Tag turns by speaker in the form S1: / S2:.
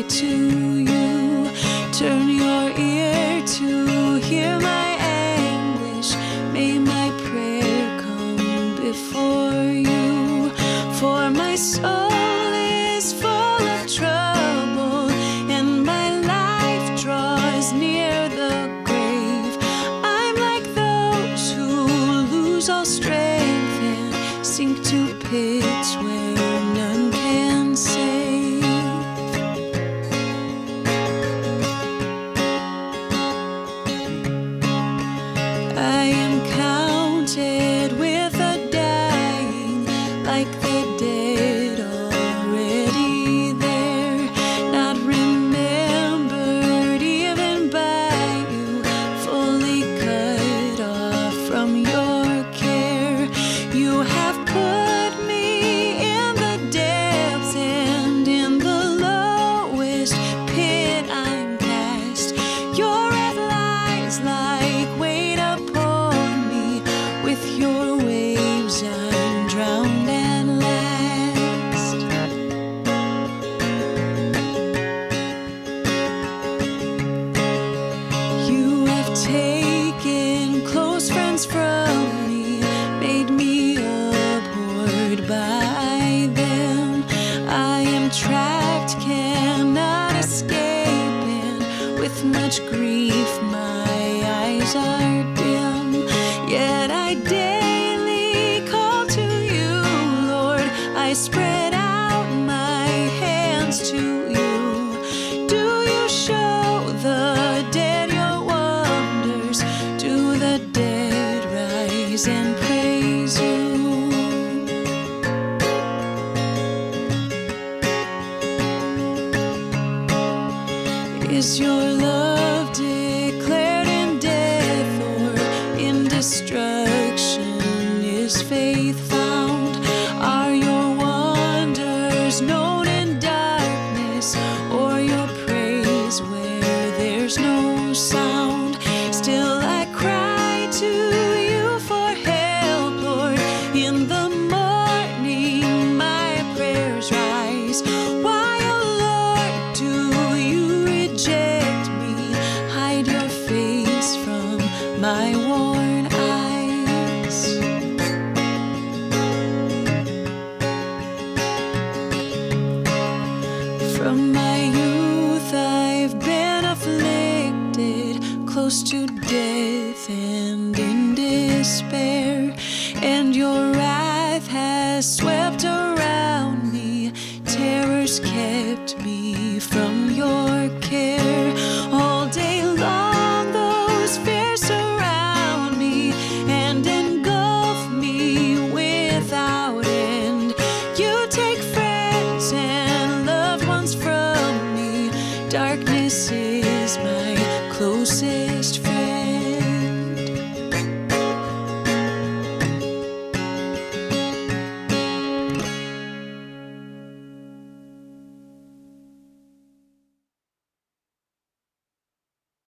S1: to you. Turn your ear to hear my anguish. May my prayer come before you. For my soul is full of trouble, and my life draws near the grave. I'm like those who lose all strength and sink to pits where none can save. I am counted with the dying, like the dead already there, not remembered even by you, fully cut off from your care. You have put me in the depths, and in the lowest pit I'm cast. Your wrath lies like weight upon me. With your waves I'm drowned and last. You have taken close friends from me, made me abhorred by them. I am trapped, cannot escape, and with much grief my eyes are dim. Yet I daily call to you, Lord. I spread out my hands to you. Do you show the dead your wonders? Do the dead rise and praise you? Is your love declared in death, or in destruction is faith found? Are your wonders known in darkness, or your praise where there's no sound? Still I cry to you for help, Lord. In the morning my prayers rise. Why, oh Lord, do you reject me? Hide your face from my worn eyes. From my youth I've been afflicted, close to death and in despair.